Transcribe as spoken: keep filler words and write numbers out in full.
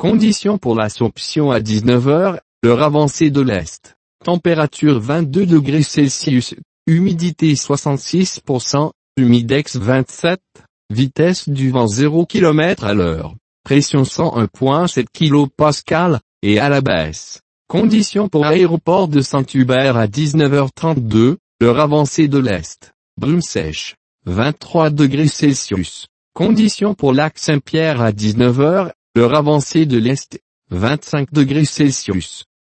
Conditions pour l'Assomption à dix-neuf heures, l'heure avancée de l'Est. Température vingt-deux degrés Celsius, humidité soixante-six pour cent, humidex vingt-sept, vitesse du vent zéro kilomètre à l'heure, pression cent un virgule sept kilopascales, et à la baisse. Conditions pour l'aéroport de Saint-Hubert à dix-neuf heures trente-deux, l'heure avancée de l'Est. Brume sèche, vingt-trois degrés Celsius. Conditions pour Lac Saint-Pierre à dix-neuf heures, l'heure avancée de l'Est, vingt-cinq degrés Celsius.